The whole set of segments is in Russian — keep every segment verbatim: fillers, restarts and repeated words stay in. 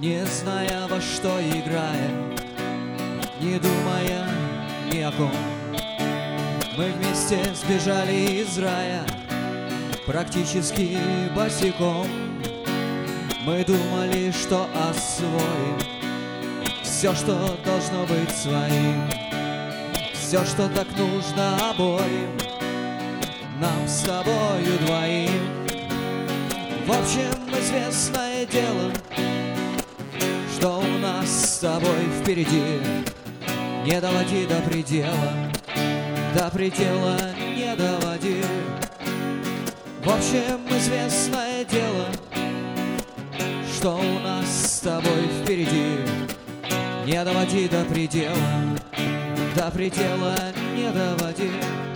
не зная, во что играя, не думая ни о ком. Мы вместе сбежали из рая, практически босиком. Мы думали, что освоим все, что должно быть своим, все, что так нужно обоим, нам с тобою двоим. В общем, известное дело, что у нас с тобой впереди. Не доводи до предела, до предела не доводи. В общем, известное дело, что у нас с тобой впереди. Не доводи до предела, до предела не доводи.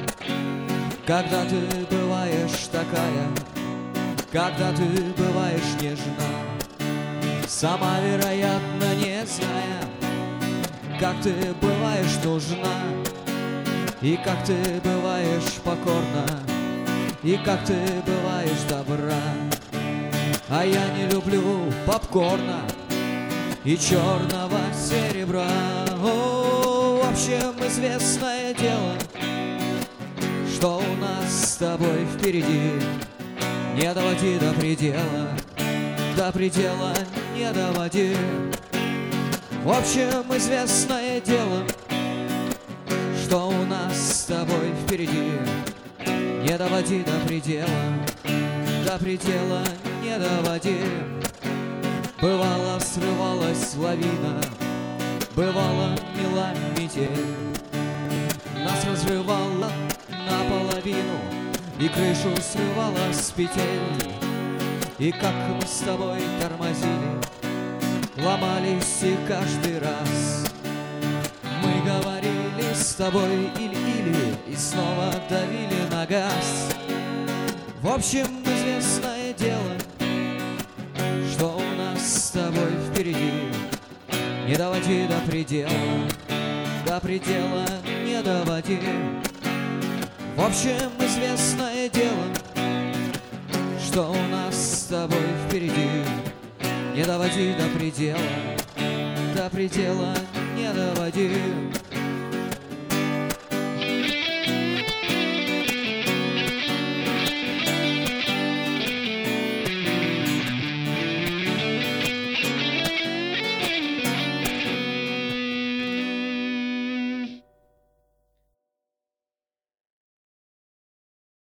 Когда ты бываешь такая, когда ты бываешь нежна, сама, вероятно, не зная, как ты бываешь нужна, и как ты бываешь покорна, и как ты бываешь добра. А я не люблю попкорна и черного серебра. О, в общем, известное дело, что у нас с тобой впереди. Не доводи до предела, до предела не доводи. В общем, известное дело, что у нас с тобой впереди. Не доводи до предела, до предела не доводи. Бывало, срывалась лавина, бывало, мела метель. Нас разрывало наполовину, и крышу срывало с петель. И как мы с тобой тормозили, ломались и каждый раз. Мы говорили с тобой или-или, и снова давили на газ. В общем, известное дело, что у нас с тобой впереди. Не доводи до предела, до предела не доводи. В общем, известное дело, что у нас с тобой впереди. Не доводи до предела, до предела не доводи.